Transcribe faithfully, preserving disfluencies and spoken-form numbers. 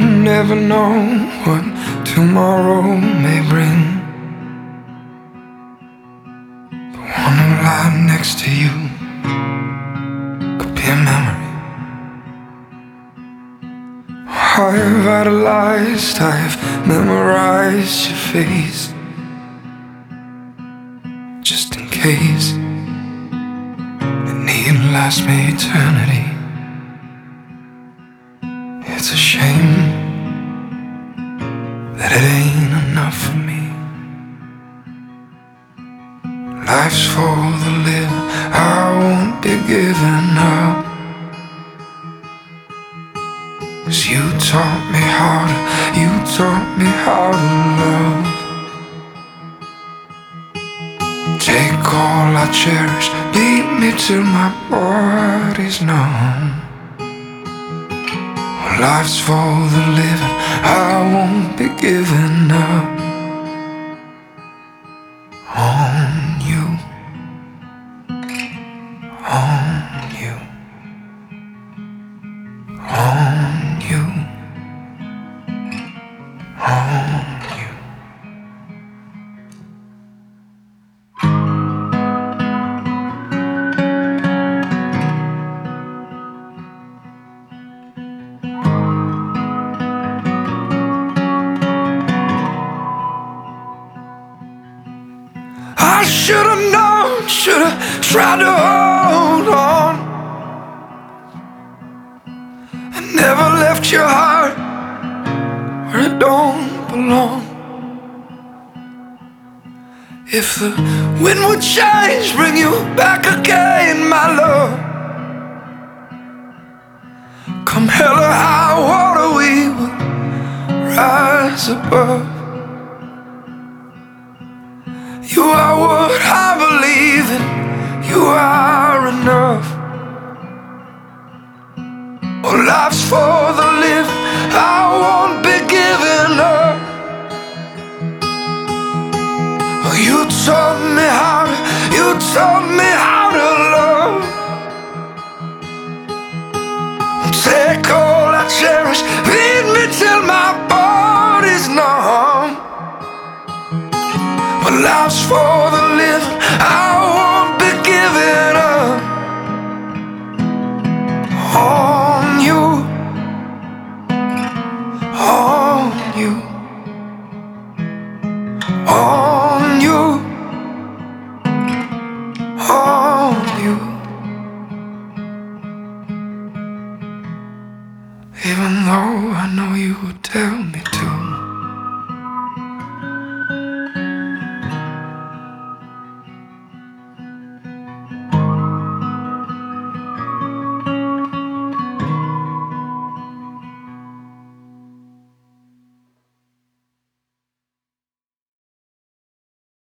never know what tomorrow may bring. The one who lied next to you could be a memory. I've idolized, I've memorized your face, just in case it need last me eternity. It's a shame that it ain't enough for me. Life's for the living, I won't be giving up. 'Cause you taught me how to, you taught me how to love. Take all I cherish, beat me till my body's numb. Life's for the living, I won't be giving up on you, on you, on you, on you. I should've known, should've tried to hold on. I never left your heart where it don't belong. If the wind would change, bring you back again, my love. Come hell or high water, we will rise above. You are what I believe in, you are enough. Oh, life's for the living, I won't be giving up. Oh, you taught me how to, you taught me how to love. Take all I cherish, beat me till my body's numb. But life's for the living, I won't be giving up on you, on you.